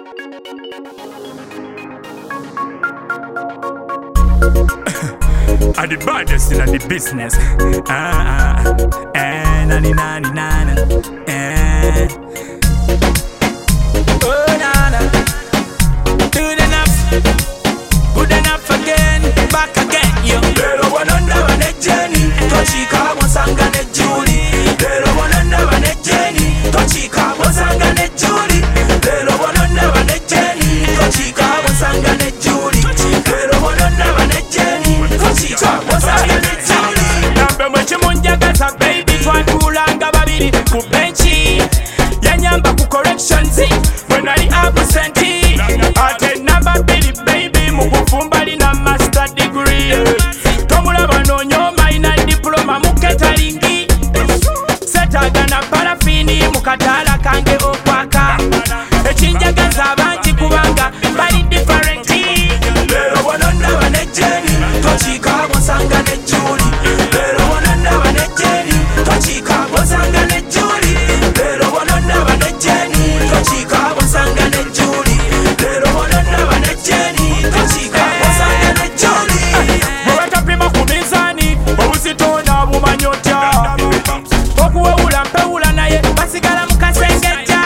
Are the baddest in the business. Oh, nana. Good enough. Good enough again. Back again, yo. Lero wananda wanejeni. Tochika wasanga ne Julie. Lero wananda wanejeni. Tochika wasanga ne Julie. Lero wananda wanejeni. Tochika wasanga ne Julie. Lero wananda wanejeni. Tochika wasanga ne Julie. Nambe mweche munjagaza baby. Twatulanga babiri ku benchi. Yanyamba ku corrections. When I absent. Ate number Billy baby. Mukufumbali na master degree. Tomulaba nonyo minor diploma muketalingi. Setaga na parafini mukatala kange okwaka. Echinjagaza abanji kubanga bali different. Lero wananda wanejeni. Tochika wasanga ne Julie. Lero wananda wanejeni. Tochika wasanga ne Julie. Lero wananda wanejeni. Tochika wasanga ne Julie. Lero wananda wanejeni. Tochika wasanga ne Julie. Mweta pima kumizani. Obuzitona bumanyota. Okuweula mpewula naye basigala mukasengejja.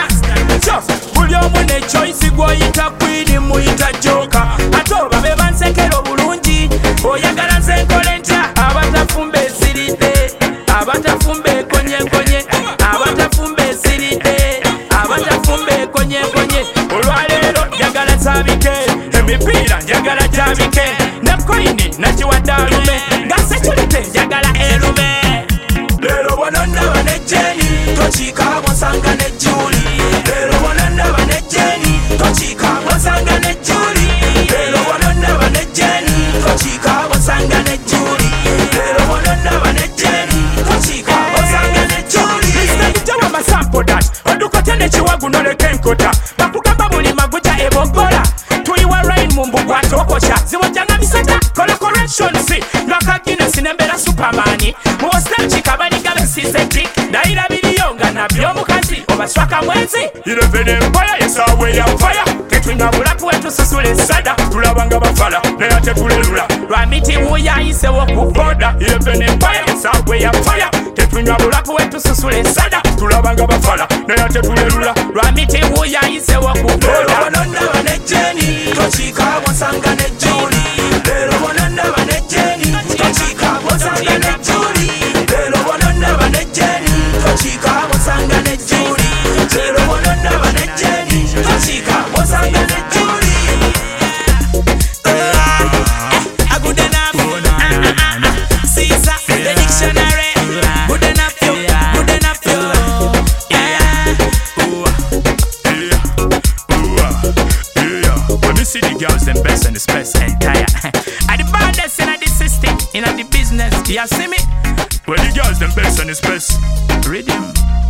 Buli omu ne choice gw'oyita queen muyita joka. Ate oba be bansekera obulungi oyagala nze nkole ntya. Abatafumba esiridde, abatafumba ekonyenkonye, abatafumba esiridde, abatafumba ekonyenkonye. Olwaleero njagala sabike, emipiira njagala gyabike, ne koini nakiwadde alume, nga security njagala erume. Lero wananda wanejeni, tochika wasanga ne Julie. Lero wananda wanejeni, tochika wasanga ne Julie. Lero wananda wanejeni, tochika wasanga ne Julie. Lero wananda wanejeni, tochika wasanga ne Julie. Mr. Jawa masampo dash, odukote ne chiwagu noleke nkota. Bakugamba buli maguja ebogola, tuyiwa rain mumbugu atokosha. Ziwajanga misata, kola corrections. Nwakagine sinembera supermani, muwostel chikabali gabe sisetik. Daira biliyonga na byomukazi, obaswaka mwenzi. 11 empire, yesawe ya fire. Ketwinga bulapu wetu susule sada. Tulabanga bafala, naye ate tulelula. Lwamiti wuyayise wokuboda. 11 empire, yesawe ya fire. Ketwinga bulapu wetu susule sada. Tulabanga bafala, naye ate tulelula. Lwamiti wuyayise wokuboda. Lero wananda wanejeni, tochika wasanga ne Julie. Lero wananda wanejeni, tochika wasanga ne Julie. Lero wananda wanejeni, tochika wasanga ne Julie. Lero wananda wanejeni, tochika wasanga ne Julie. Good enough, Caesar, the dictionary. Good enough, yo, good enough, yo. When we see the girls, them best and the best entire. Are the baddest in the system, in the business. You see me? When the girls, them best and the best. Rhythm.